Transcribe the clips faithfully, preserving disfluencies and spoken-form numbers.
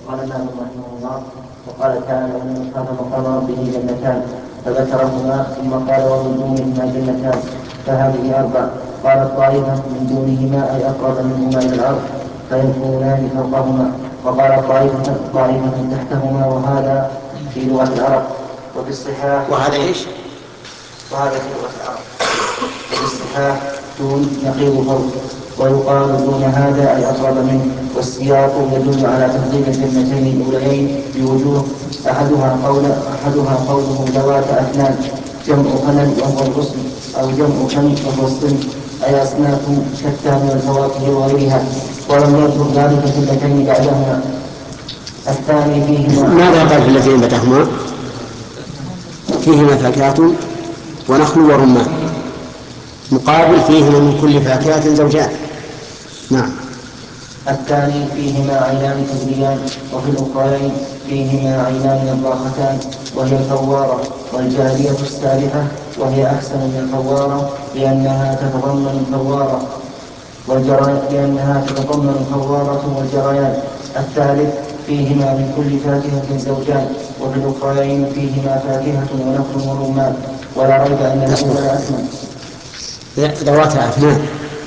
قال مالك رحمه الله: وقال تعالى: ومن خاف مقام ربه جنتان، فذكرهما ثم قال: ومن دونهما جنتان، فهذه أربع. قالت طائفة: من دونهما أي أقرب منهما إلى الأرض فيكونان فوقهما. وقال طائفة: طائفة تحتهما، وهذا في لغة العرب. وفي الصحاح وهذا إيش؟ وهذا في لغة العرب. وفي الصحاح دون نقيض فوق، ويقال دون هذا أي أقرب منه. والسياق يدل على تفضيل الجنتين الأوليين بوجوه: أحدها قول أحدها قوله ذوات أفنان، جمع فنن وهو الغصن، أو جمع فن وهو الصنف، أي أصناف شتى من الفواكه وغيرها، ولم يذكر ذلك في اللتين بعدهما. الثاني فيهما. ماذا قال في اللتين بعدهما؟ فيهما فاكهة ونخل ورمان، مقابل فيهما من كل فاكهة زوجان. نعم. الثاني فيهما عينان تجريان، وفي الأخرين فيهما عينان نضاختان، وهي الفوارة، والجارية السابحة، وهي أحسن من الفوارة لأنها تتضمن الفوارة والجريان لأنها تتضمن الفوارة والجريان. الثالث فيهما من كل فاكهة زوجان، وفي الأخرين فيهما فاكهة ونخل ورمان. ولا ريب أن الأول أثمن. ذوات أفنان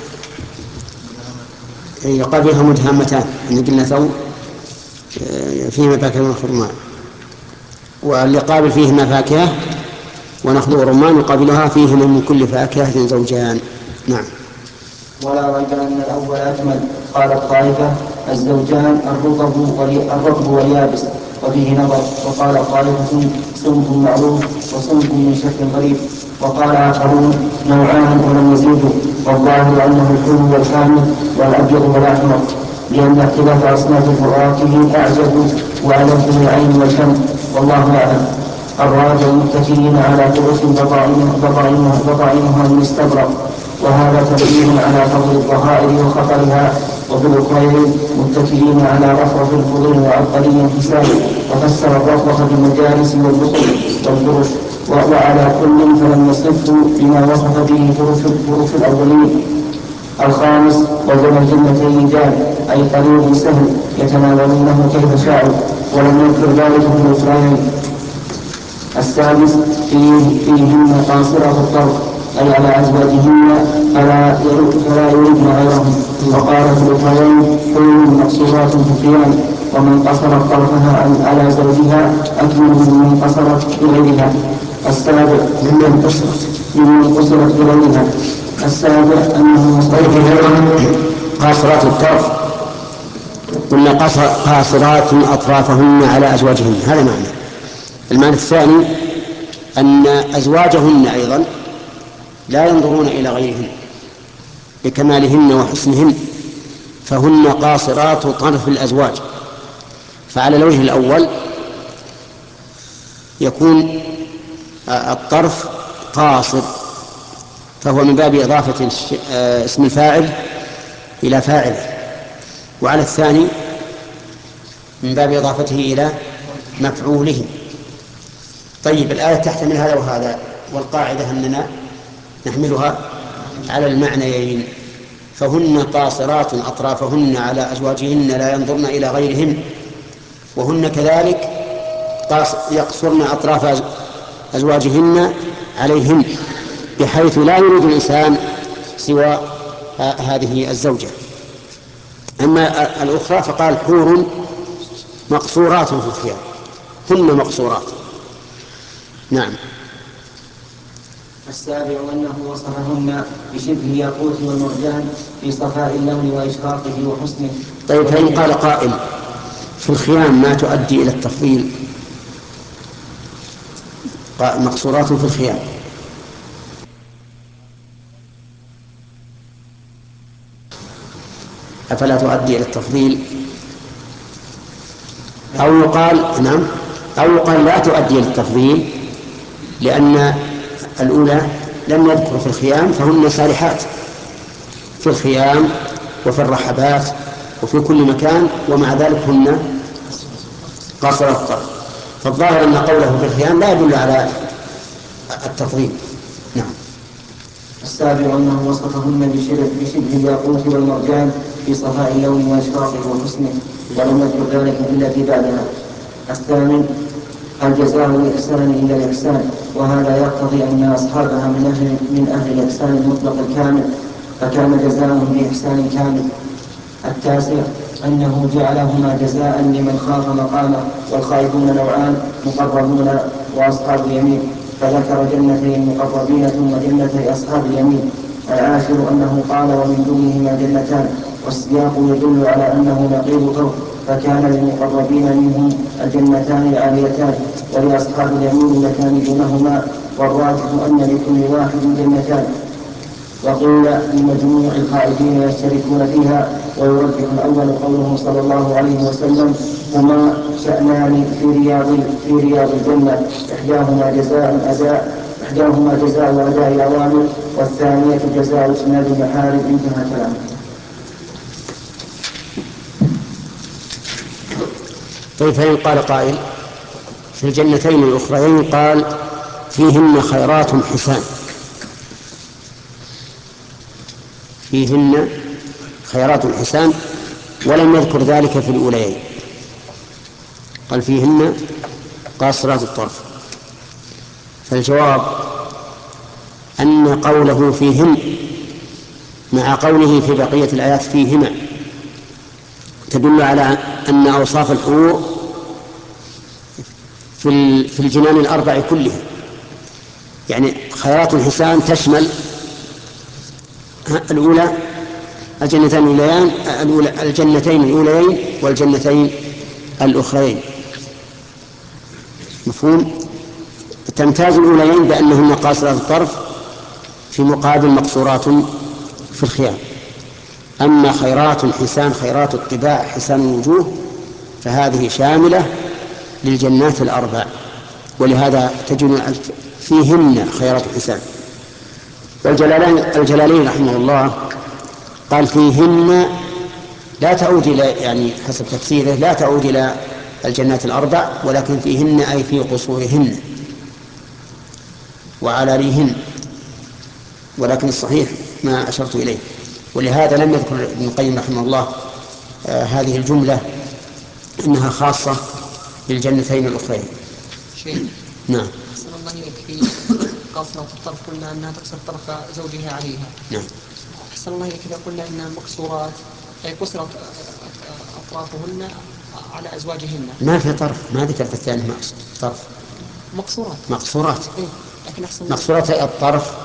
يقال فيها مدهامتان، أن قلنا ثو فيهما فاكهة ونخل ورمان، واللي قابل فيهما فاكهة ونخل ورمان يقابلها فيهما من كل فاكهة زوجان. نعم. ولا ريب أن الأول أكمل. قال الطائفة: الزوجان الرطب والرطب واليابس، وفيه نظر. وقال طائفة: صنف معروف وصنف من شكل غريب. وقال آخرون: نوعان ولم يزيدوا، والظاهر أنه الحلو والحامض والأبيض والأحمر، لأن اختلاف أصناف الفواكه أعجب وألذ للعين والفم، والله أعلم. الراجع متكئين على فرش بطائنها من استبرق، وهذا تبين على فضل الظهائر وخطرها. وفي الأخرين متكئين على رفرف الفضل وعبقري الحساب، وفسر الرفرف بالمجالس والبطل والفرش، وعلى كل فلم يصفه بما وصف به فرش الأولين. الخامس: وجب الجنتين جان، أي طريق سهل يتناولونه كيف شاءوا، ولم يذكر ذلك في الأخرين. السادس: فيه فيهن قاصرة الطرف، أي على أزواجهن فلا يردن غيرهم. وقال في الأخرين: حور مقصورات في الخيام، ومن قصرت طرفها على زوجها أكمل ممن قصرت بغيرها. السابع: ممن قصرت ممن قصرت بغيرها. السابع أنه قاصرات الطرف، قلنا قاصرات أطرافهن على أزواجهن، هذا معنى. المعنى الثاني أن أزواجهن أيضا لا ينظرون إلى غيرهن بكمالهن وحسنهن، فهن قاصرات طرف الأزواج. فعلى الوجه الأول يكون الطرف قاصر، فهو من باب إضافة اسم الفاعل إلى فاعله، وعلى الثاني من باب إضافته إلى مفعوله. طيب، الآية تحتمل هذا وهذا، والقاعدة أننا نحملها على المعنيين. فهن قاصرات أطرافهن على أزواجهن لا ينظرن إلى غيرهن، وهن كذلك يقصرن أطراف أزواجهن عليهن، بحيث لا يريد الإنسان سوى هذه الزوجة. أما الأخرى فقال: حور مقصورات في الخيام، هن مقصورات. نعم. السابع أنه وصفهن بشبه الياقوت والمرجان في صفاء اللون وإشراقه وحسنه. طيب، فإن قال قائل: في الخيام ما تؤدي إلى التفضيل، مقصورات في الخيام، أفلا تؤدي إلى التفضيل؟ أو يقال نعم، أو يقال لا تؤدي إلى التفضيل، لأن الأولى لم يذكر في الخيام، فهن سارحات في الخيام وفي الرحبات وفي كل مكان، ومع ذلك هن قاصرات الطرف. فالظاهر أن قوله في الخيام لا يدل على التفضيل. نعم. السابع أنه وصفهن بشبه, بشبه الياقوت والمرجان في صفاء اللون وإشراقه وحسنه، ولم يذكر ذلك إلا في بعدها. الثامن الجزاء الإحسان إلا الإحسان، وهذا يقتضي أن أصحابها من أهل, من أهل الإحسان المطلق الكامل، فكان جزاؤهم بإحسان كامل. التاسع أنه جعلهما جزاء لمن خاف مقامه، والخائفون نوعان: مقربون وأصحاب اليمين، فذكر جنتي المقربين ثم جنتي أصحاب اليمين. العاشر أنه قال ومن دونهما جنتان، والسياق يدل على أنه نقيض فرق، فكان للمقربين منهم الجنتان العاليتان، ولأصحاب اليمين اللتان دونهما، والراجح أن لكل واحد جنتان. وقيل لمجموع الخائفين يشتركون فيها، ويرجح الأول قوله صلى الله عليه وسلم: هما شأنان في رياض في رياض الجنة، إحداهما جزاء أداء إحداهما جزاء أداء الأوامر، والثانية جزاء اجتناب المحارم. انتهى كلامه. طيب، فإن قال قائل في الجنتين الأخرين قال فيهن خيرات حسان، فيهن خيرات حسان، ولم يذكر ذلك في الأوليين، قال فيهن قاصرات الطرف. فالجواب أن قوله فيهن مع قوله في بقية الآيات فيهما تدل على أن أوصاف الحور في الجنان الأربع كلها، يعني خيرات الحسان تشمل الأولى الجنتين الأوليان الأولى الجنتين الأوليين والجنتين الأخرين. مفهوم؟ تمتاز الأوليين بأنهن قاصرات الطرف في مقابل مقصورات في الخيام. أما خيرات الحسان خيرات الطباع حسان الوجوه فهذه شاملة للجنات الأربع، ولهذا تجد فيهن خيرات الحسان. والجلالين الجلالين رحمه الله قال فيهن لا تعود إلى، يعني حسب تفسيره لا تعود إلى الجنات الأربع، ولكن فيهن أي في قصورهن وعلاليهن، ولكن الصحيح ما أشرت إليه. ولهذا لم يذكر ابن القيم رحمه الله آه هذه الجملة إنها خاصة بالجنتين الأخرين. شيء. نعم. أحسن الله إليك. في قاصرة الطرف قلنا أنها تقصر طرف زوجها عليها. نعم. أحسن الله إليك إذا قلنا أنها مكسورات أي قصرت أطرافهن على أزواجهن. ما في طرف، ما ذكرت الثاني طرف. مقصورات. مقصورات. إيه؟ لكن أحسن مقصورات الطرف.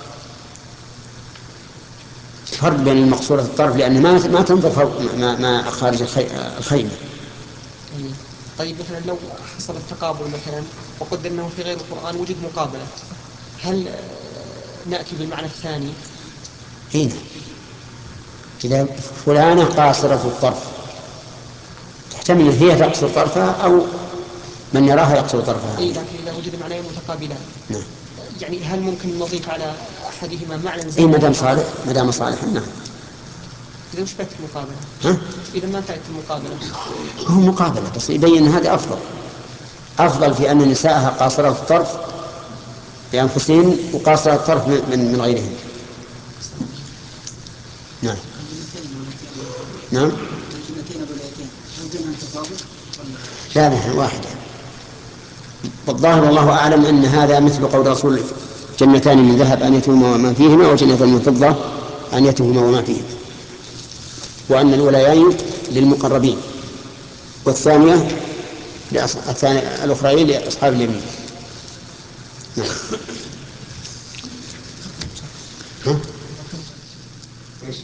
فرق بين المقصورة الطرف لأن ما ما تنظر فوق ما, ما خارج الخيمة. إيه؟ طيب مثلا لو حصل التقابل مثلا وقدر أنه في غير القرآن وجد مقابلة، هل نأتي بالمعنى الثاني؟ هنا إذا فلانة قاصرة الطرف تحتمل هي تقصر طرفها أو من يراها يقصر طرفها. إيه، لكن إذا وجد معنيين متقابلان. نعم. يعني هل ممكن نضيف على أحدهما معنى زائد؟ إيه مدام صالح مدام صالح. نعم. إذا مش فاتت المقابلة. ها؟ إذا ما فاتت المقابلة. هو مقابلة بس يبين أن هذا أفضل أفضل في أن نساءها قاصرات الطرف بأنفسهن وقاصرات الطرف من من غيرهن. نعم. نعم. لا لا واحدة. والظاهر والله أعلم أن هذا مثل قول رسول جنتان من ذهب أنيتهما وما فيهما وجنتان من فضة أنيتهما وما فيهما، وأن الولايين للمقربين والثانية الثانية الأخرين لأصحاب اليمين. نعم. ها؟ إيش؟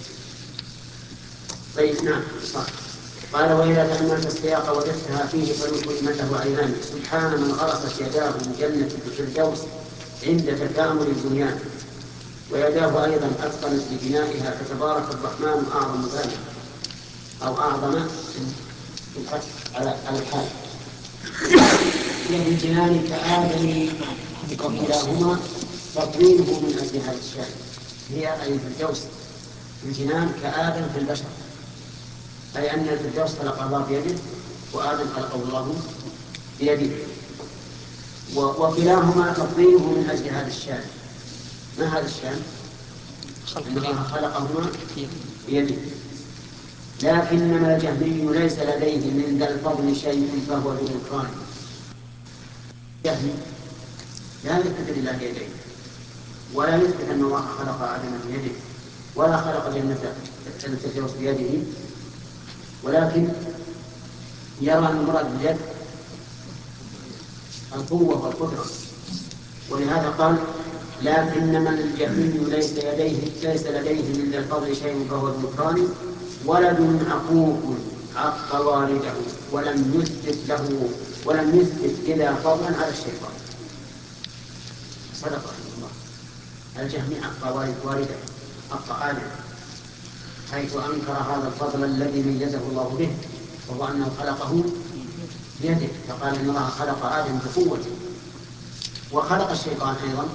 طيب نعم صح. قال وإذا تأملت السياق وجدتها فيه فلكلمته عينان سبحان من غرست يداه من جنة الفردوس عند تكامل البنيان، ويداه أيضا أتقنت لبنائها فتبارك الرحمن أعظم ذلك أو أعظم بالفتح على على الحال. هي من جنان كآدم وكلاهما تطويله من أجل هذا الشأن. هي أي الفردوس من جنان كآدم في البشر، أي أن الفردوس خلق الله بيده وآدم خلقه الله بيده، وكلاهما تطويله من أجل هذا الشأن. ما هذا الشأن؟ أن الله خلقهما بيده. لكنما الجهمي ليس لديه من ذا الفضل شيء فهو بالإكرام. الجهمي لا يثبت لله يديه، ولا يثبت أن الله خلق آدم بيده، ولا خلق جنة الفردوس بيده، ولكن يرى أن المراد باليد القوة والقدرة. ولهذا قال لكنما الجهمي ليس لديه ليس لديه من ذا الفضل شيء فهو بالإكرام، ولد عقوق عق والده ولم يثبت له ولم يثبت إلا فضلا على الشيطان. صدق رحمه الله. الجهمي عق والده عق آدم، حيث أنكر هذا الفضل الذي ميزه الله به، وهو أنه خلقه بيده، فقال إن الله خلق آدم بقوته، وخلق الشيطان أيضا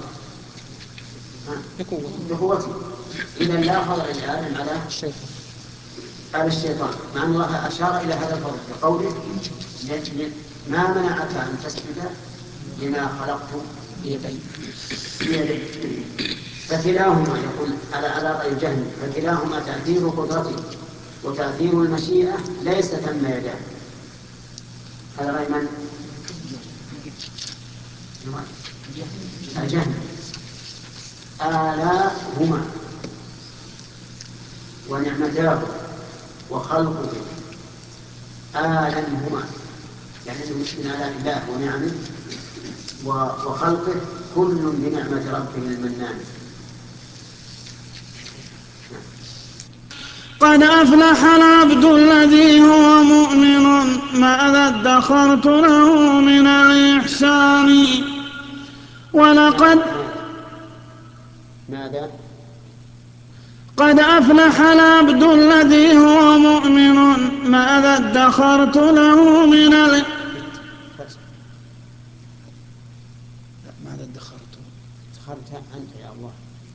بقوته. إذا لا فضل لآدم على الشيطان على الشيطان مع أن الله أشار إلى هذا الفضل بقوله ما منعك أن تسجد لما خلقت بيدي. فكلاهما يقول على على رأي الجهمي، فكلاهما تأثير قدرته وتأثير المشيئة ليس تم يداه. هذا رأي من؟ الجهمي. آلاهما ونعمتاه وخلقه آلهما، يعني من آلاء الله ونعمه وخلقه كل بنعمة ربه المنان. قد أفلح العبد الذي هو مؤمن ماذا ادخرت له من الإحسان. ولقد ماذا قد أفلح العبد الذي هو مؤمن ماذا ادخرت له من الإحسان. ماذا ادخرت ادخرت أنت يا الله.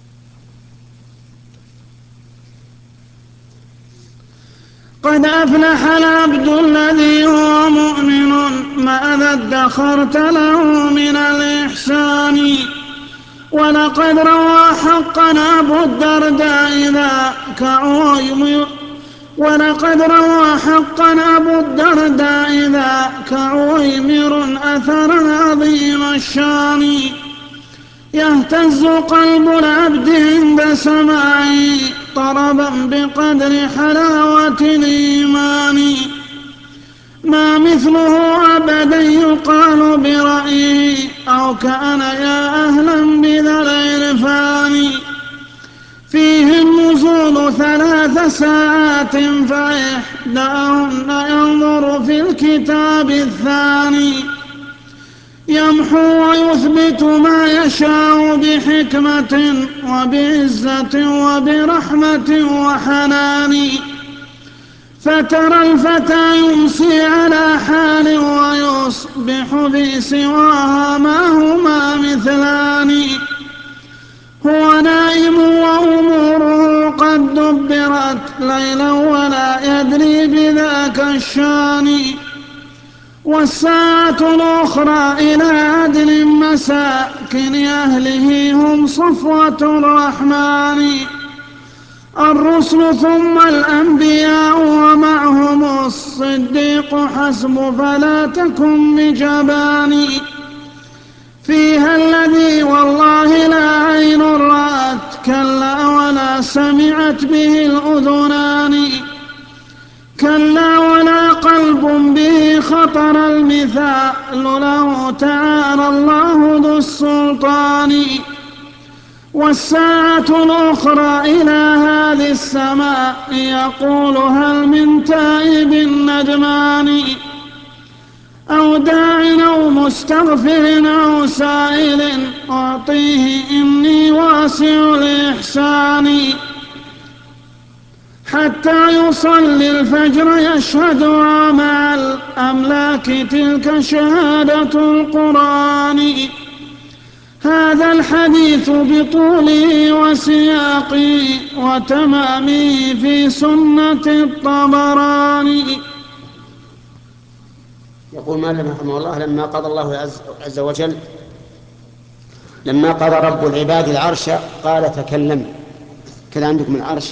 قد أفلح العبد الذي هو مؤمن ماذا ادخرت له من الإحسان. ولقد روى حقا أبو الدرداء ذاك عويمر ولقد روى حقا أبو الدرداء ذاك عويمر أثرا عظيم الشان. يهتز قلب العبد عند سماعه طربا بقدر حلاوة الإيمان. ما مثله أبدا يقال برأيه أو كان يا أهلا بذا العرفان. فيه النزول ثلاث ساعات فإحداهن ينظر في الكتاب الثاني. يمحو ويثبت ما يشاء بحكمة وبعزة وبرحمة وحنان. فترى الفتى يمسي على حال ويصبح في سواها ما هما مثلان. هو نائم وأموره قد دبرت ليلا ولا يدري بذاك الشان. والساعة الأخرى إلى عدل مساكن أهله هم صفوة الرحمن. الرسل ثم الأنبياء ومعهم الصديق حسب فلا تكن بجبان. فيها الذي والله لا عين رأت كلا ولا سمعت به الأذنان. كلا ولا قلب به خطر المثال له تعالى الله ذو السلطان. والساعة الأخرى إلى هذه السماء يقول هل من تائب ندمان أو داع أو مستغفر أو سائل أعطيه إني واسع الإحسان. حتى يصلي الفجر يشهد مع الأملاك تلك شهادة القرآن. هذا الحديث بطوله وسياقه وتمامه في سنة الطبراني. يقول مالك رحمه الله لما قضى الله عز وجل لما قضى رب العباد العرش قال تكلم كذا عندكم العرش.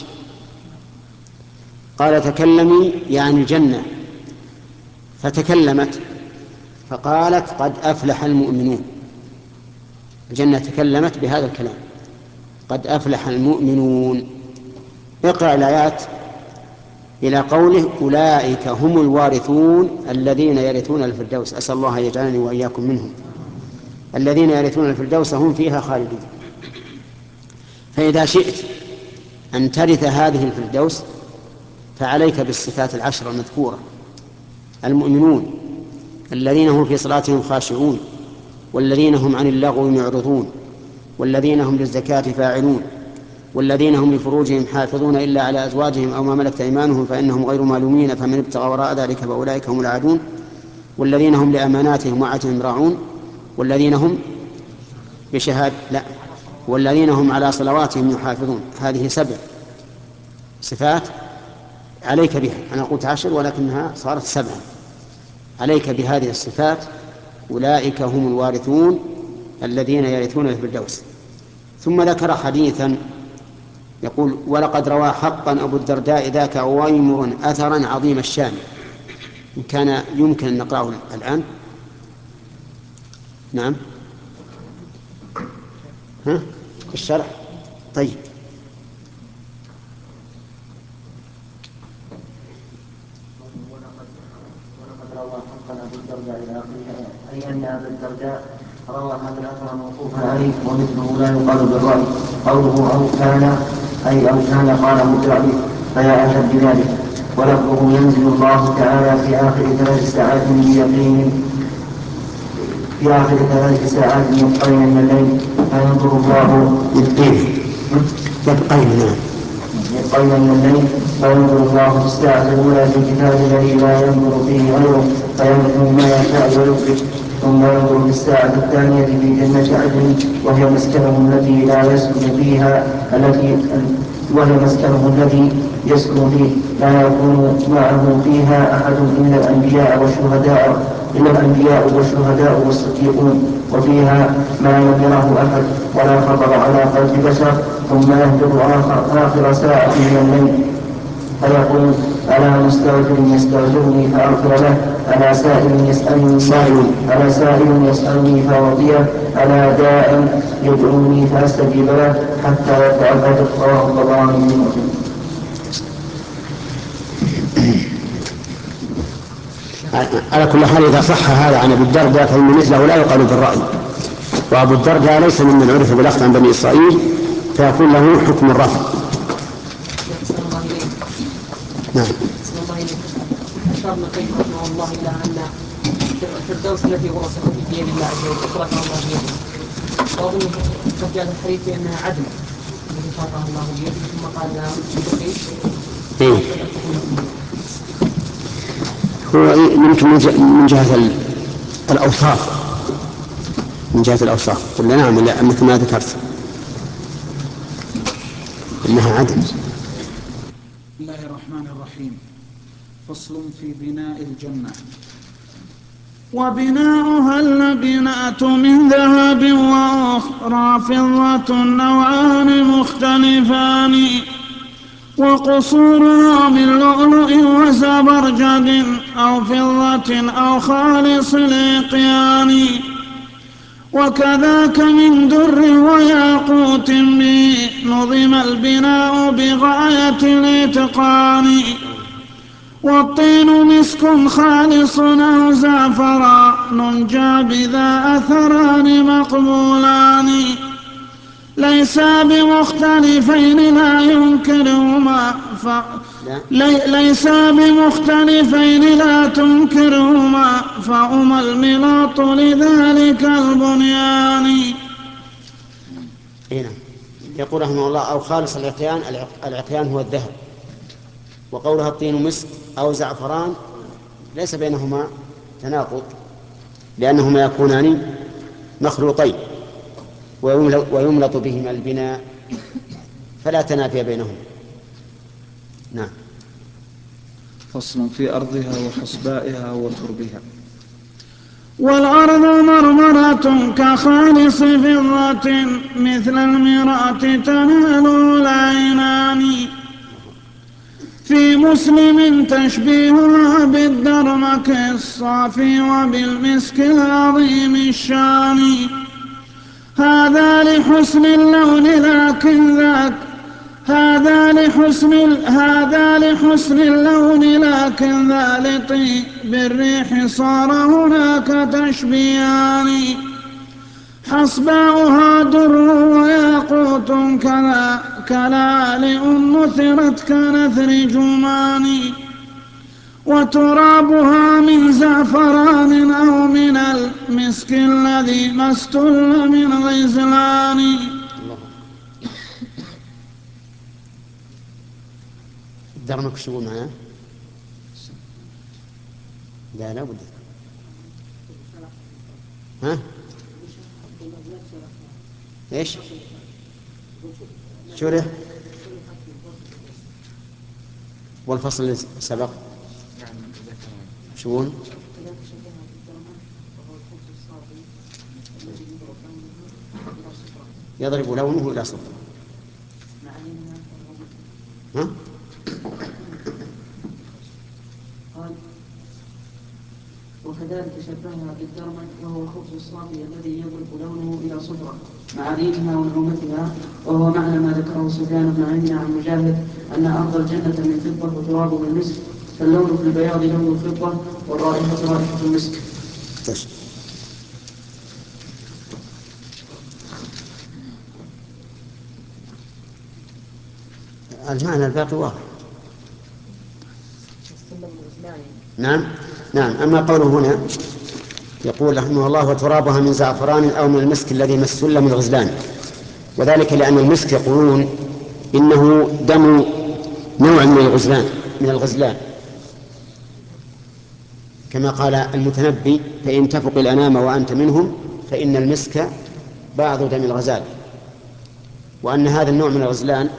قال تكلمي يعني الجنة، فتكلمت فقالت قد أفلح المؤمنون. الجنة تكلمت بهذا الكلام، قد أفلح المؤمنون. اقرأ الآيات إلى قوله أولئك هم الوارثون الذين يرثون الفردوس. أسأل الله أن يجعلني وإياكم منهم. الذين يرثون الفردوس هم فيها خالدون. فإذا شئت أن ترث هذه الفردوس فعليك بالصفات العشر المذكورة: المؤمنون الذين هم في صلاتهم خاشعون، والذين هم عن اللغو معرضون، والذين هم للزكاة فاعلون، والذين هم لفروجهم حافظون إلا على أزواجهم أو ما ملكت أيمانهم فإنهم غير مالومين فمن ابتغى وراء ذلك فأولئك هم العادون، والذين هم لأماناتهم وعهدهم راعون، والذين هم بشهاد لا والذين هم على صلواتهم يحافظون. هذه سبع صفات عليك بها. أنا قلت عشر ولكنها صارت سبعا. عليك بهذه الصفات. أولئك هم الوارثون الذين يرثون الفردوس. ثم ذكر حديثا يقول ولقد روى حقا أبو الدرداء ذاك عويمر أثرا عظيم الشان. إن كان يمكن أن نقرأه الآن. نعم ها الشرح. طيب ولقد روى حقا أبو الدرداء إلى آخره، أي أن أبا الدرداء روى هذا الأثر موقوفا عليه ومثله لا يقال بالرأي. قوله أو كان أي أو كان قاله بالرأي فيا أشد بذلك. ولفظه ينزل الله تعالى في آخر ثلاث ساعات من يقين في آخر ثلاث ساعات يبقين من الليل فينظر الله يبقين يبقين يبقين من الليل فينظر الله في الساعة الأولى في كتاب الذي لا ينظر فيه غيره فيمحو ما يشاء ويثبت. ثم ينظر في الساعة الثانية في جنة عدن وهي مسكنه التي لا يسكن فيها التي وهي مسكنه الذي يسكن فيه لا يكون معه فيها أحد إلا الأنبياء والشهداء إلا الأنبياء والشهداء والصديقون، وفيها ما لم يره أحد ولا خطر على قلب بشر. ثم يهبط آخر, آخر ساعة من الليل فيقول ألا مستغفر يستغفرني فأغفر له، ألا سائل يسألني سائل ألا سائل يسألني فأعطيه، ألا داء يدعوني فأستجيب له حتى يطلع الفجر. رواه الطبراني في المعجم. على كل حال إذا صح هذا عن أبي الدرداء فإن مثله لا يقال بالرأي، وأبو الدرداء ليس ممن عرف بالأخذ عن بني إسرائيل فيكون له حكم الرفع. نعم. أشارنا كيف رحمه الله إلى أن الفردوس التي ورثت بيد الله عز وجل تركها الله بيده، وأظن قد جاء الحديث بأنها عدل التي تركها الله بيده ثم قال لها إيه. هو يمكن من جهة الأوصاف من جهة الأوصاف قلنا نعم لا مثل ما ذكرت إنها عدل. بسم الله الرحمن الرحيم. فصل في بناء الجنة. وبناؤها اللبنات من ذهب وأخرى فضة نوعان مختلفان، وقصورها من لؤلؤ وزبرجد أو فضة أو خالص الإقيان، وكذاك من در وياقوت به نظم البناء بغاية الإتقان، والطين مسك خالص أو زعفران جاء بذا أثران مقبولان، ليس بمختلفين لا ينكرهما ف... لي... ليس بمختلفين لا تنكرهما فهما الملاط لذلك البنيان. هنا يقول رحمه الله أو خالص العقيان. العقيان هو الذهب. وقولها الطين مسك أو زعفران ليس بينهما تناقض لأنهما يكونان مخلوطين ويملط بهما البناء فلا تنافي بينهما. نعم. فصل في أرضها وحصبائها وتربها. والأرض مرمرة كخالص فضة مثل المراة تناله العينان. في مسلم تشبيهها بالدرمك الصافي وبالمسك العظيم الشان. هذا لحسن اللون لكن ذاك هذا لحسن هذا لحسن اللون لكن ذا لطيب الريح صار هناك تشبيهان. حصباؤها در وياقوت كلا كلالئ نثرت كنثر جمان. وترابها من زعفران أو من المسك الذي ما استل من غزلان. درمك شو معنا؟ لا لا بد. ها؟ ايش؟ شو له؟ والفصل اللي سبق شون؟ يضرب لونه إلى صفر. ها؟ وكذلك شبهها بالدرمك وهو الخبز الصافي الذي يضرب لونه إلى صفرة مع ريقها ونعومتها، وهو معنى ما ذكره سفيان بن عيينة عن مجاهد أن أرض الجنة من فضة وترابه من مسك، فاللون في البياض لون الفضة والرائحة رائحة المسك. المعنى الباقي واضح. نعم نعم. أما قوله هنا يقول رحمه الله وترابها من زعفران أو من المسك الذي مسل من الغزلان، وذلك لأن المسك يقولون إنه دم نوع من الغزلان من الغزلان كما قال المتنبي فإن تفق الأنام وأنت منهم فإن المسك بعض دم الغزال، وأن هذا النوع من الغزلان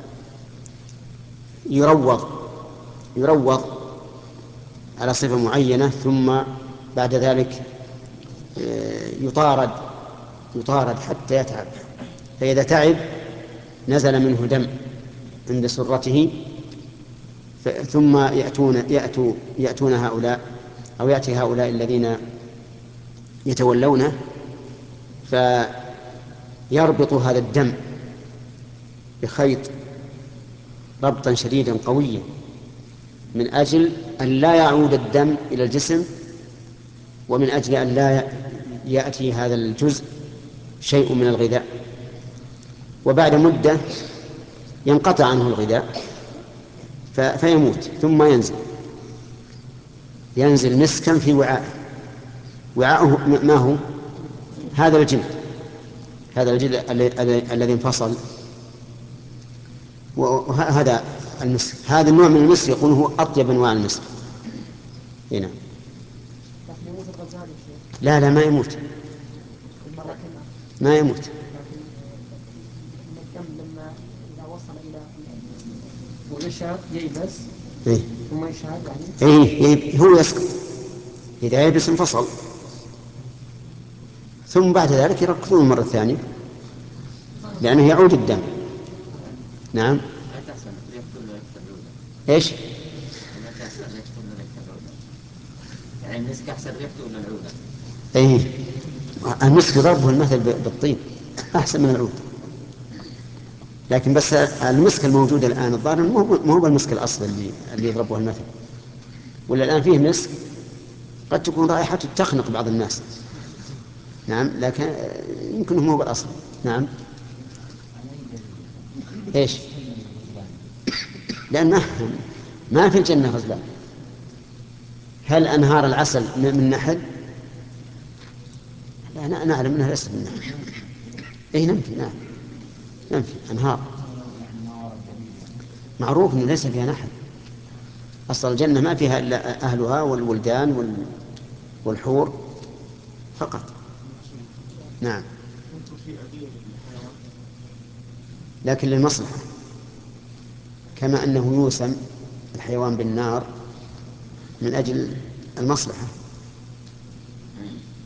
يروض يروض على صفة معينة ثم بعد ذلك يطارد يطارد حتى يتعب، فإذا تعب نزل منه دم عند سرته ثم يأتون, يأتون, يأتون هؤلاء أو يأتي هؤلاء الذين يتولونه فيربط هذا الدم بخيط ربطا شديدا قويا من أجل أن لا يعود الدم إلى الجسم، ومن أجل أن لا يأتي هذا الجزء شيء من الغذاء، وبعد مدة ينقطع عنه الغذاء فيموت ثم ينزل ينزل مسكا في وعاء وعاءه ما هو؟ هذا الجلد هذا الجلد الذي انفصل، وهذا المسك. هذا النوع من المسك يقول هو أطيب أنواع المسك. هنا لا لا ما يموت ما يموت ويشعر ييبس إيه؟ ثم يشعر يعني إيه هو يسقط، إذا يبس انفصل ثم بعد ذلك يركضون مرة ثانية لأنه يعود الدم. نعم. إيش؟ يعني المسك أحسن ريحته ولا العود؟ إيه المسك ضربه المثل بالطين أحسن من العود، لكن بس المسك الموجود الآن الظاهر ما هو بالمسك الأصل اللي اللي يضربه المثل، ولا الآن فيه مسك قد تكون رائحته تخنق بعض الناس. نعم لكن يمكن هو بالأصل. نعم. إيش؟ لأن ما في الجنة غزلان. هل أنهار العسل من نحل؟ لا نعلم أنها ليست من نحل. إيه نمفي نعم نمفي أنهار معروف أنه ليس فيها نحل. أصل الجنة ما فيها إلا أهلها والولدان والحور فقط. نعم لكن للمصلحة، كما أنه يوسم الحيوان بالنار من أجل المصلحة.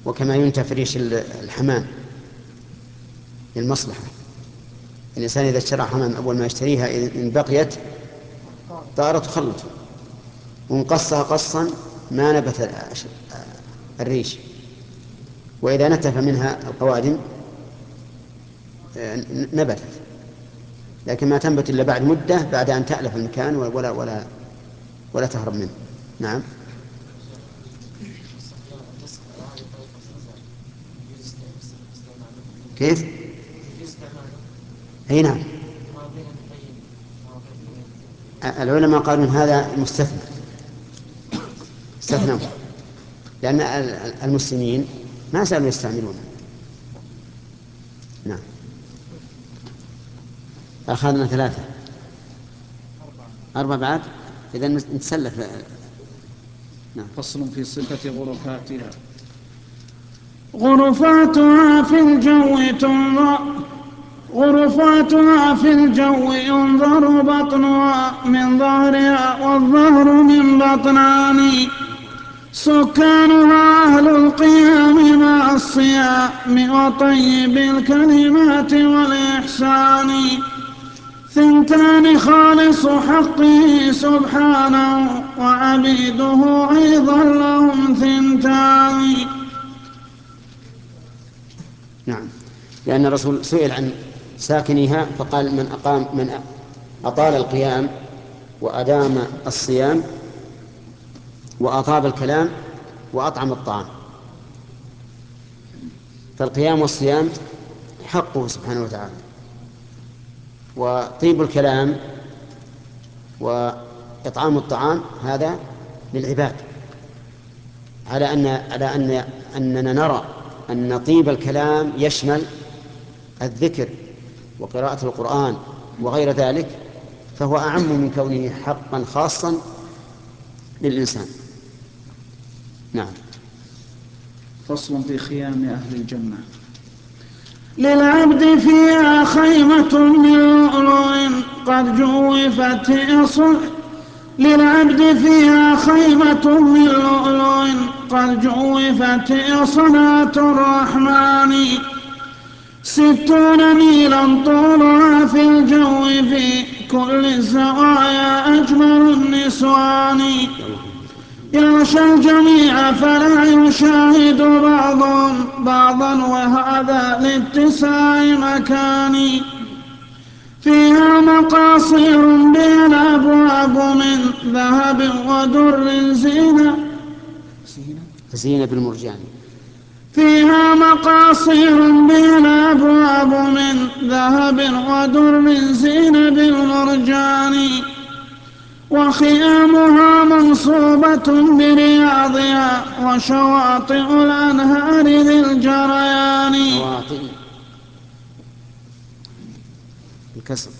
وكما ينتفى ريش الحمام للمصلحة. الإنسان إذا اشترى حمام أول ما يشتريها إن بقيت طارت وخلته، ونقصها قصا ما نبت الريش، وإذا نتف منها القوادم نبتت، لكن ما تنبت إلا بعد مدة بعد أن تألف المكان ولا ولا ولا تهرب منه. نعم. كيف؟ أي نعم. العلماء قالوا إن هذا مستثنى استثنوا، لأن المسلمين ما زالوا يستعملونه. نعم. أخذنا ثلاثة أربعة بعد، إذا نتسلف. نعم. فصل في صفة غرفاتها. غرفاتها في الجو تنظر غرفاتها في الجو ينظر بطنها من ظهرها والظهر من بطنان. سكانها أهل القيام مع الصيام وطيب الكلمات والإحسان. ثنتان خالص حقه سبحانه وعبيده أيضا لهم ثنتان. نعم. لأن الرسول سئل عن ساكنها فقال من أقام من أطال القيام وأدام الصيام وأطاب الكلام وأطعم الطعام. فالقيام والصيام حقه سبحانه وتعالى، وطيب الكلام وإطعام الطعام هذا للعباد، على أن على أن أننا نرى أن طيب الكلام يشمل الذكر وقراءة القرآن وغير ذلك، فهو أعم من كونه حقا خاصا للإنسان. نعم. فصل في خيام أهل الجنة. للعبد فيها خيمة من لؤلؤ قد جوفت إصنع للعبد فيها خيمة من لؤلؤ قد جوفت إصنعة الرحمن. ستون ميلا طولها في الجو في كل الزوايا أجمل النسوان. يغشى الجميع فلا يشاهد بعضهم بعضا وهذا لاتساع مكان. فيها مقاصير بها الأبواب من ذهب ودر زينة زينة بالمرجان. فيها مقاصير بها الأبواب من ذهب ودر زينة بالمرجان. وخيامها منصوبة برياضها وشواطئ الأنهار ذي الجريان. الكسر.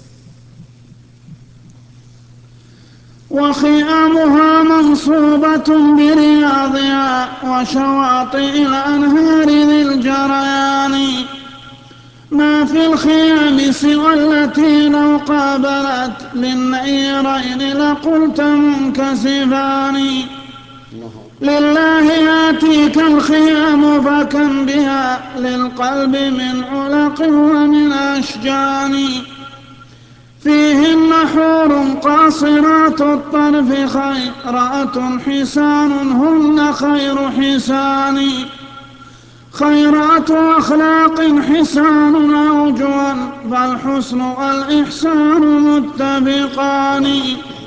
وخيامها منصوبة برياضها وشواطئ الأنهار ذي الجريان. ما في الخيام سوى التي لو قابلت للنيرين لقلت منكسفان. لله ياتيك الخيام فكم بها للقلب من علق ومن أشجان. فيهن حور قاصرات الطرف خيرات حسان هن خير حسان. خيرات أخلاق حسان أوجها فالحسن والإحسان متفقان.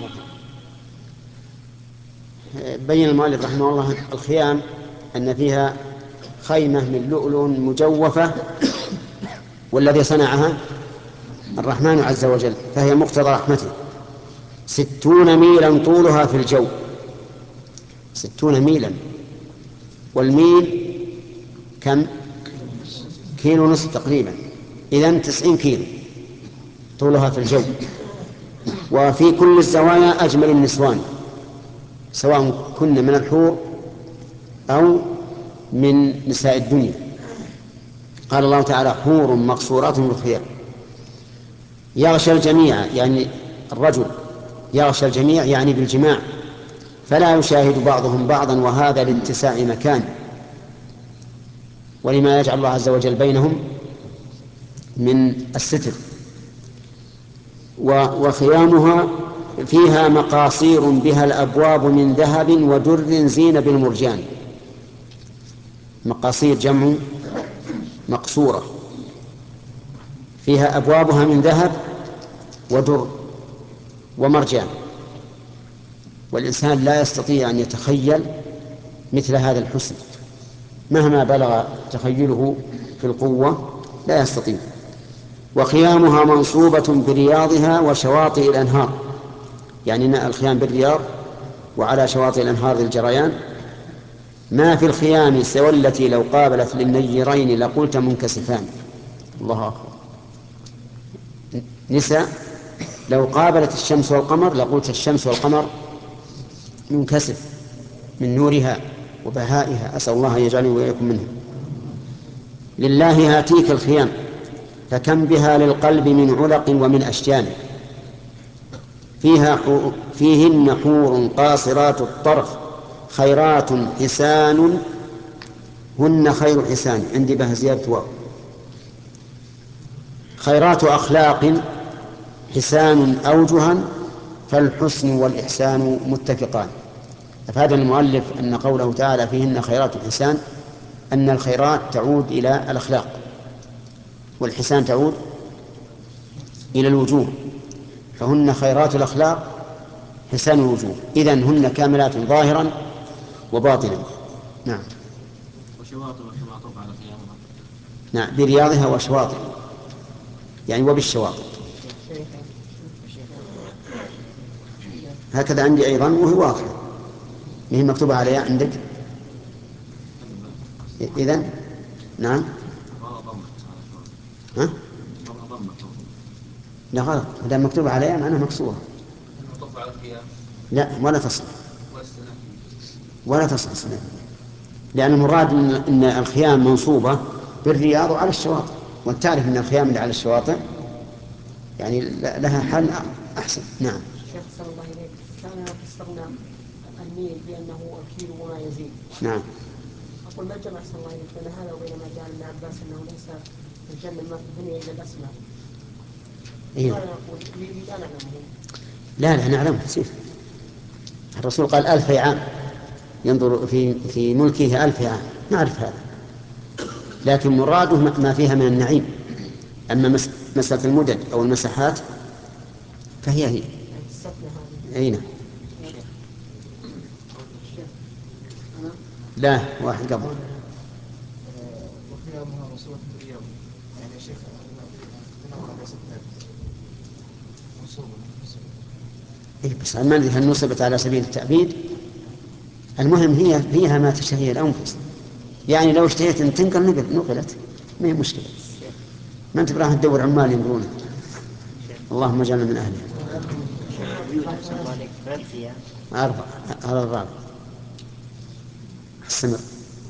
بين المؤلف رحمه الله الخيام أن فيها خيمة من لؤلؤ مجوفة، والذي صنعها الرحمن عز وجل، فهي مقتضى رحمته. ستون ميلا طولها في الجو، ستون ميلا، والميل كم؟ كيلو نصف تقريبا، إذن تسعين كيلو طولها في الجو. وفي كل الزوايا أجمل النسوان، سواء كن من الحور أو من نساء الدنيا. قال الله تعالى حور مقصورات بالخيام. يغشى الجميع يعني الرجل يغشى الجميع يعني بالجماع، فلا يشاهد بعضهم بعضا وهذا لاتساع مكان. ولما يجعل الله عز وجل بينهم من الستر. وخيامها فيها مقاصير بها الأبواب من ذهب ودر زين بالمرجان. مقاصير جمع مقصورة، فيها أبوابها من ذهب ودر ومرجان. والإنسان لا يستطيع أن يتخيل مثل هذا الحسن مهما بلغ تخيله في القوة، لا يستطيع. وخيامها منصوبة برياضها وشواطئ الأنهار، يعني الخيام بالرياض وعلى شواطئ الأنهار للجريان. ما في الخيام سوى التي لو قابلت للنيرين لقلت منكسفان. الله أكبر. نساء لو قابلت الشمس والقمر لقلت الشمس والقمر منكسف من نورها وبهائها، أسأل الله أن يجعلني وإياكم منه. لله هاتيك الخيام فكم بها للقلب من علق ومن أشجان. فيها فيهن حور قاصرات الطرف خيرات حسان هن خير حسان. عندي بها زيادة واو. خيرات أخلاق حسان أوجها فالحسن والإحسان متفقان. أفاد المؤلف أن قوله تعالى فيهن خيرات حسان أن الخيرات تعود إلى الأخلاق والحسان تعود إلى الوجوه، فهن خيرات الأخلاق حسان الوجوه. إذن هن كاملات ظاهرا وباطنا. نعم. وشواطئ وشواطئ على خيامها. نعم برياضها وشواطئ، يعني وبالشواطئ. هكذا عندي أيضا وهي واضحة، هي مكتوبة عليها عندك. إذن نعم. ها؟ لا غلط، هذا مكتوب عليها معناها مكسورة. لا ولا تصل ولا تصل صنع. لأن المراد إن الخيام منصوبة بالرياض وعلى الشواطئ، وانت تعرف أن الخيام اللي على الشواطئ يعني لها حل أحسن. نعم. شيخ صلى الله عليه كان فسرنا النيل بأنه الكيل وما يزيد. نعم. أقول ما جمع صلى الله عليه بين هذا وبين ما جاء ابن عباس أنه ليس في الجنة ما في الدنيا إلا الأسماء. إيه؟ ما نقول لا نعلمه. لا لا نعلمه سيف. الرسول قال ألف عام ينظر في في ملكه ألف عام، نعرف هذا، لكن مراده ما فيها من النعيم. أما مسألة المدد أو المساحات فهي هي. أين؟ لا واحد قبل. وخيامها مصروف بالرياض يعني يا شيخ إيه بس ما ندري هل نصبت على سبيل التأبيد. المهم هي فيها ما تشتهي الأنفس، يعني لو اشتهيت أن تنقل نقل نقلت ما هي مشكلة، ما أنت براها تدور عمال ينقلونها. اللهم اجعلنا من أهلها. أربعة على الرابع. استمر.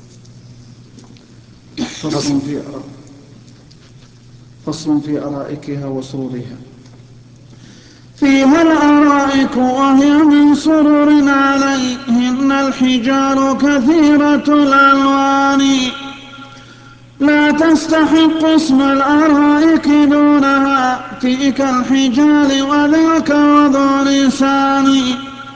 فصل في فصل في أرائكها وسرورها. فيها الأرائك وهي من سرر عليهن الحجار كثيرة الألوان لا تستحق اسم الأرائك دونها تلك الحجال وذاك وذو لسان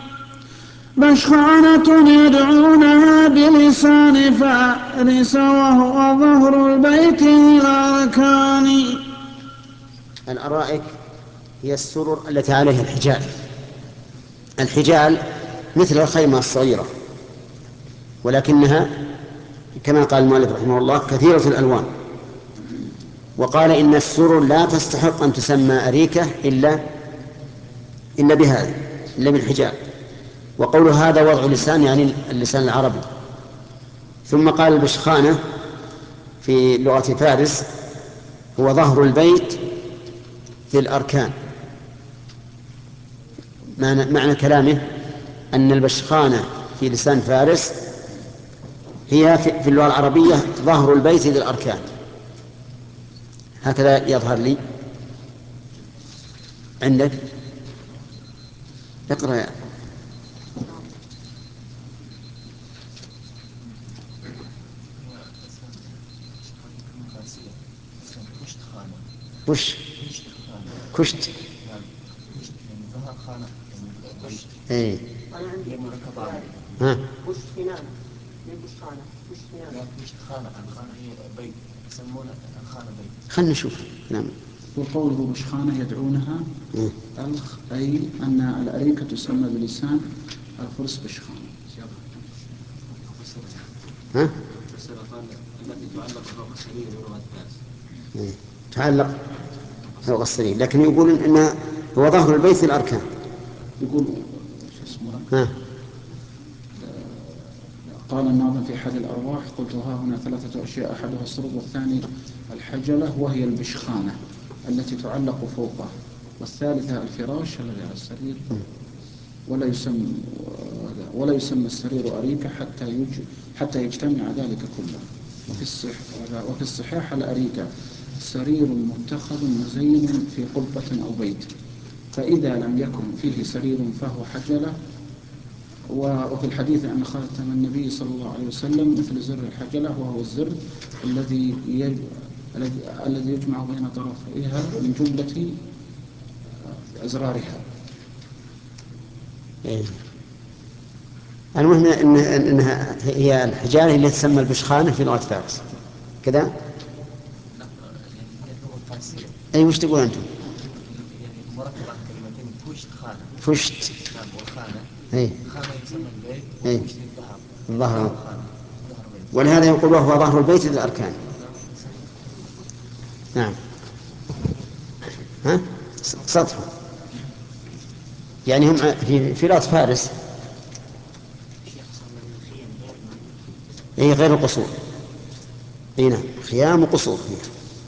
بشخانة يدعونها بلسان فارس وهو ظهر البيت الأركان. الأرائك هي السرر التي عليها الحجال. الحجال مثل الخيمة الصغيرة، ولكنها كما قال المؤلف رحمه الله كثيرة الألوان. وقال إن السرر لا تستحق أن تسمى أريكة إلا إلا بهذا إلا بالحجال. وقول هذا وضع لسان يعني اللسان العربي. ثم قال البشخانة في لغة فارس هو ظهر البيت في الأركان. معنى, معنى كلامه أن البشخانة في لسان فارس هي في اللغة العربية ظهر البيت ذي الأركان. هكذا يظهر لي عندك. اقرأ يا وش كشت ظهر خانة كشت ايه أنا عندي مركب عام ها كشت خنانة من كشت خانة كشت خنانة لا كشت خانة الخانة هي بيت يسمونها الخانة بيت. خلنا نشوف. نعم. وقوله بشخانة يدعونها إيه. الخ أي أن الأريكة تسمى بلسان الفرس بشخانة. ها؟ فسر قال التي تعلق فوق السرير بلغة فارس. إيه. تعلق فوق السرير، لكن يقول إن هو ظهر البيت الأركان. يقول شو اسمه ها. قال الناظم في حد الأرواح قلت ها هنا ثلاثة أشياء أحدها السرد والثاني الحجلة وهي البشخانة التي تعلق فوقه، والثالثة الفراش الذي على السرير، ولا يسمى ولا يسمى السرير أريكة حتى يج حتى يجتمع ذلك كله. وفي الصح وفي الصحيح الأريكة سرير متخذ مزين في قبة أو بيت، فإذا لم يكن فيه سرير فهو حجلة. وفي الحديث عن خاتم النبي صلى الله عليه وسلم مثل زر الحجلة، وهو الزر الذي يج... الذي يجمع بين طرفيها من جملة أزرارها. إيه. المهم إن إنها هي الحجارة اللي تسمى البشخانة في لغة فارس كذا. لا يعني هي اللغة الفارسية. أي وش تقول أنتم؟ يعني مركب عن كلمتين كشت خانة. فشت. نعم والخانة. أي. خانة يسمى البيت أي. وكشت الظهر. الظهر. خانة ظهر بيت. ولهذا يقول وهو ظهر البيت للأركان. نعم. ها؟ سطح. يعني هم في في لغة فارس اي غير القصور. اي نعم خيام وقصور فيها.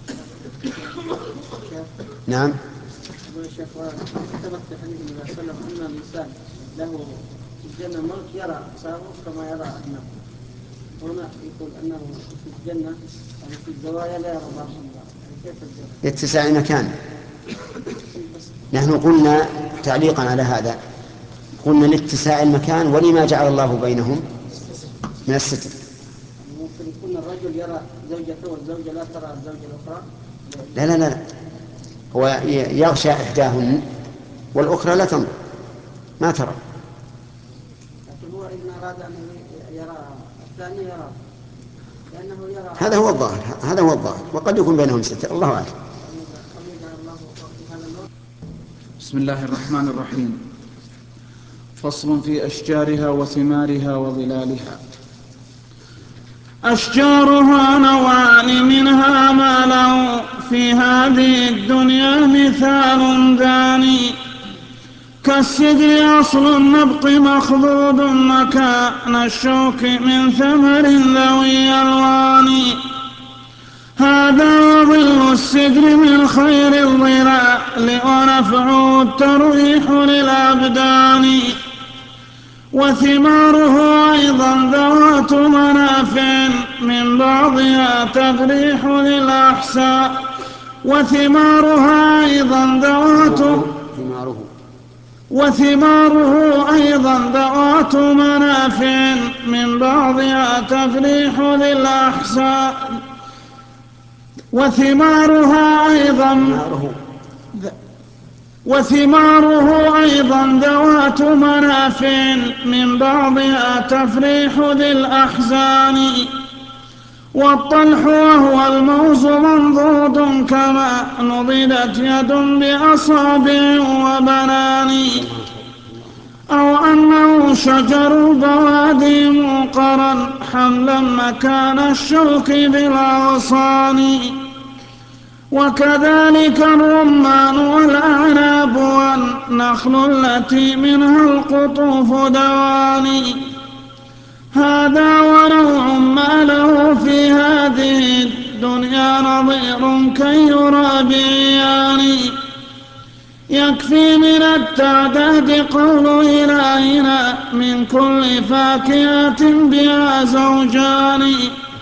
نعم. يقول الشيخ ثبت في حديث النبي صلى الله عليه وسلم أن الإنسان له في الجنة ملك يرى أقصاره كما يرى أبنائه. هنا يقول أنه في الجنة يعني في الزوايا لا يرى الله الله. كيف الجنة؟ لاتساع مكان. نحن قلنا تعليقا على هذا قلنا لاتساع المكان ولما جعل الله بينهم من الستر. ممكن يكون الرجل يرى زوجته والزوجة لا ترى الزوجة الأخرى. لا لا لا هو يغشى إحداهن والأخرى لا تنظر ما ترى. لكن هو إن أراد أن يرى الثاني يرى لأنه يرى هذا هو الظاهر هذا هو الظاهر وقد يكون بينهم ستر الله أعلم. بسم الله الرحمن الرحيم. فصل في أشجارها وثمارها وظلالها. أشجارها نوعان منها ما له في هذه الدنيا مثال داني، كالسدر أصل النبق مخضود مكان الشوك من ثمر ذوي ألوان، هذا وظل السدر من خير الظلال ونفعه التريح للأبدان، وثماره أيضا ذوات منافع من بعضها تفريح للأحساء، وثمارها أيضا ذوات ثماره وثماره أيضا ذوات منافع من بعضها تفريح للأحساء، وثمارها أيضا وثماره أيضا ذوات منافع من بعضها تفريح للأحزان، والطلح وهو الموز منضود كما نضدت يد بأصابع وبنان، أو أنه شجر البوادي موقرا حملا مكان الشوك بالأغصان، وكذلك الرمان والأعناب والنخل التي منها القطوف دواني، هذا ونوع ما له في هذه الدنيا نظير كي يرى بعيان، يكفي من التعداد قول إلهنا من كل فاكهة بها زوجان،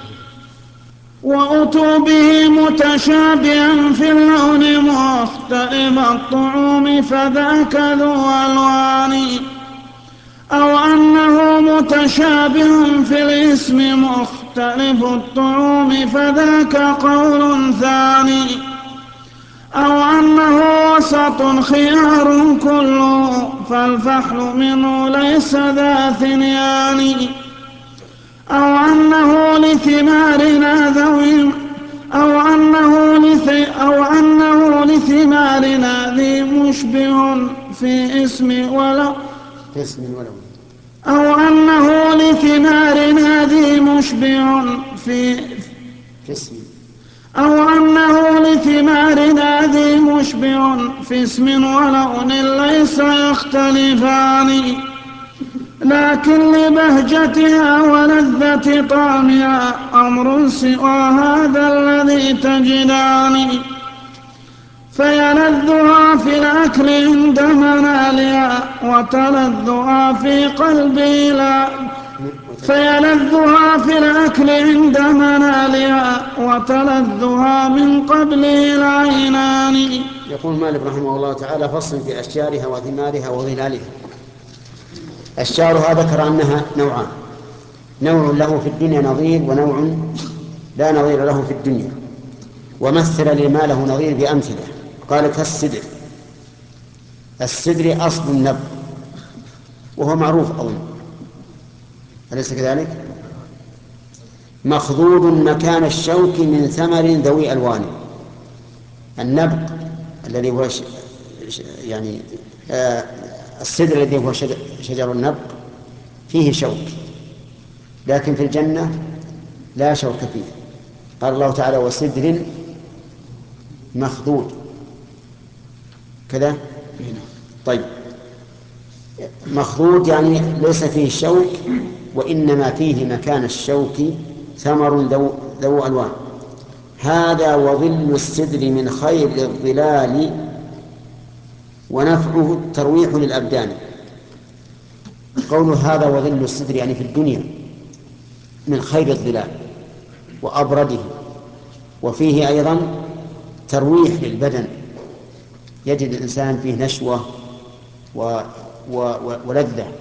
وأتوا به متشابها في اللون مختلف الطعوم فذاك ذو ألوان، أو أنه متشابه في الاسم مختلف الطعوم فذاك قول ثاني، أو أنه وسط خيار كله فالفحل منه ليس ذا ثنيان، أو أنه لثمارنا ذوي أو أنه, لث أو أنه لثمارنا ذي مشبه في اسم ولو في اسم ولو أو أنه لثمارنا ذي مشبه في في اسم أو أنه لثمارنا ذي مشبه في اسم ولون ليس يختلفان، لكن لبهجتها ولذة طعمها أمر سوى هذا الذي تجدان، فيلذها في الأكل عند منالها وتلذها في قلبي لا فيلذها في الأكل عند منالها وتلذها من قبله العينان. يقول مالك رحمه الله تعالى: فصل في أشجارها وثمارها وظلالها. أشجارها ذكر أنها نوعان: نوع له في الدنيا نظير ونوع لا نظير له في الدنيا، ومثل لما له نظير بأمثلة. قال كالسدر. السدر أصل النبض وهو معروف أظن، أليس كذلك؟ مخضود مكان الشوك من ثمر ذوي ألوان. النبض الذي هو ش... يعني آه السدر الذي هو شجر, شجر النبض فيه شوك، لكن في الجنة لا شوك فيه. قال الله تعالى: وسدر مخضود كذا. طيب، مخضود يعني ليس فيه شوك، وإنما فيه مكان الشوك ثمر ذو, ذو ألوان. هذا وظل السدر من خير الظلال ونفعه الترويح للأبدان. قول هذا وظل السدر يعني في الدنيا من خير الظلال وأبرده، وفيه أيضا ترويح للبدن، يجد الإنسان فيه نشوة و و ولذة،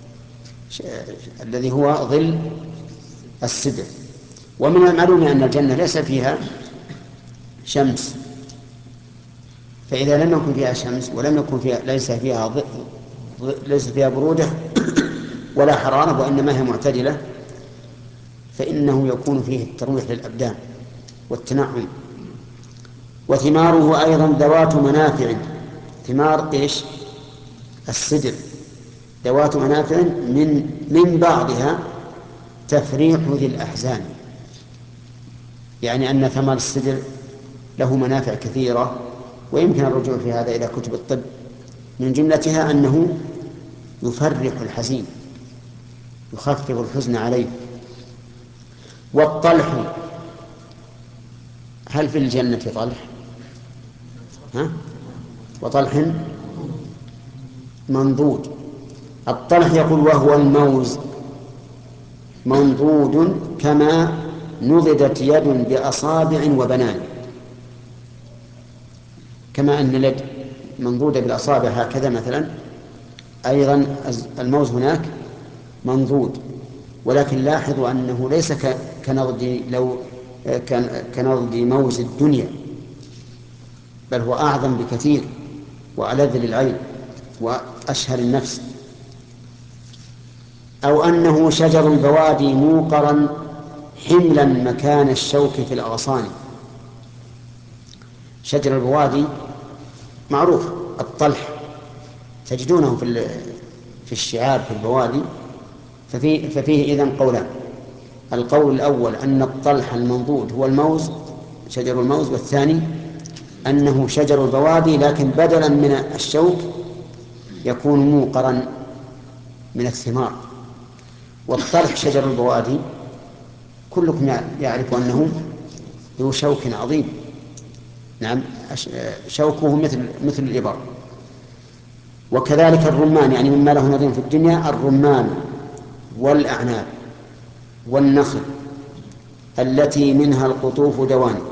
الذي هو ظل السدر. ومن المعلوم أن الجنة ليس فيها شمس، فإذا لم يكن فيها شمس ولم يكن فيها ليس فيها ض... ليس فيها برودة ولا حرارة، وإنما هي معتدلة، فإنه يكون فيه الترويح للأبدان والتنعم. وثماره أيضا ذوات منافع. ثمار إيش؟ السدر ذوات منافع، من من بعضها تفريح ذي الأحزان، يعني أن ثمر السدر له منافع كثيرة، ويمكن الرجوع في هذا إلى كتب الطب. من جملتها أنه يفرح الحزين، يخفف الحزن عليه. والطلح، هل في الجنة طلح؟ ها؟ وطلح منضود. الطلح يقول وهو الموز منضود كما نضدت يد بأصابع وبنان، كما أن اليد منضودة بالأصابع هكذا مثلا، أيضا الموز هناك منضود، ولكن لاحظوا أنه ليس كنضد لو كنضد موز الدنيا، بل هو أعظم بكثير وألذ للعين وأشهر النفس. أو أنه شجر البوادي موقرا حملا مكان الشوك في الأغصان. شجر البوادي معروف، الطلح تجدونه في في الشعاب في البوادي. ففيه, ففيه إذن قولان: القول الأول أن الطلح المنضود هو الموز، شجر الموز، والثاني أنه شجر البوادي لكن بدلا من الشوك يكون موقرا من الثمار. والطلح شجر البوادي كلكم يعرف أنه ذو شوك عظيم، نعم، شوكه مثل مثل الإبر. وكذلك الرمان، يعني مما له نظير في الدنيا: الرمان والأعناب والنخل التي منها القطوف دواني.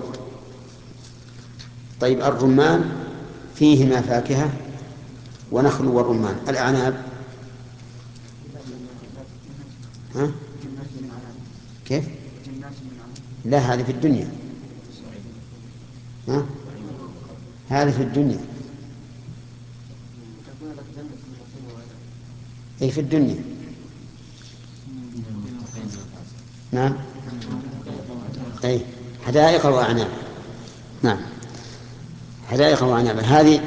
طيب، الرمان فيهما فاكهة ونخل والرمان. الأعناب ها؟ كيف؟ لا، هذه في الدنيا. ها؟ هذه في الدنيا. أي في الدنيا. نعم. أي حدائق وأعناب. نعم حدائق وأعناب. هذه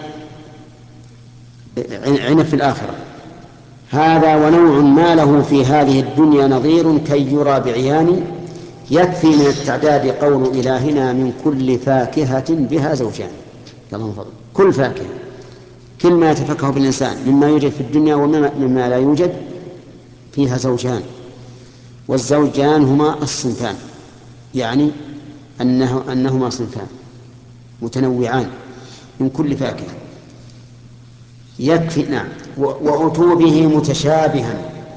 عنب في الآخرة. هذا ونوع ما له في هذه الدنيا نظير كي يرى بعيان، يكفي من التعداد قول إلهنا من كل فاكهة بها زوجان. اللهم فضل. كل فاكهة، كل ما يتفكه بالإنسان مما يوجد في الدنيا ومما لا يوجد فيها زوجان. والزوجان هما الصنفان، يعني أنه أنهما صنفان متنوعان من كل فاكهة. يكفي. نعم. وأتوا به متشابها.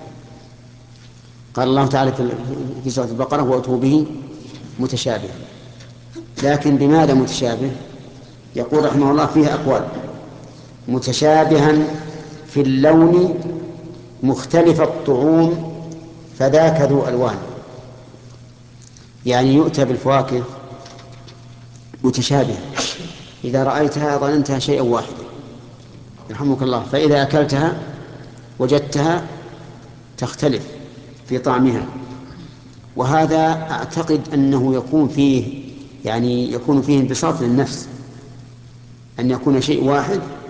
قال الله تعالى في سورة البقرة وأتوا به متشابها. لكن بماذا متشابه؟ يقول رحمه الله فيها أقوال. متشابها في اللون مختلف الطعوم فذاك ذو ألوان. يعني يؤتى بالفواكه متشابهة، إذا رأيتها ظننتها شيئا واحدا يرحمك الله، فإذا أكلتها وجدتها تختلف في طعمها. وهذا أعتقد أنه يكون فيه يعني يكون فيه انبساط للنفس، أن يكون شيء واحد